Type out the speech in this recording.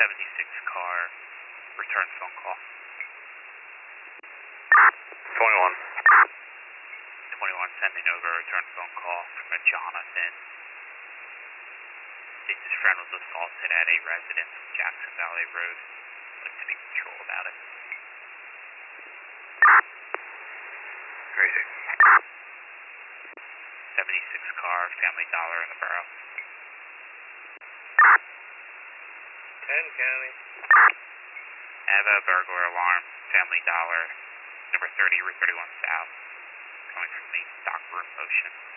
76 car, return phone call. 21. 21 sending over a return phone call from a Jonathan. His friend was assaulted at a residence on Jackson Valley Road. Like to be patrol about it. 36. 76 car, Family Dollar in the borough. 10 County. I have a burglar alarm, Family Dollar, number 30, Route 31 South, coming from the dock room motion.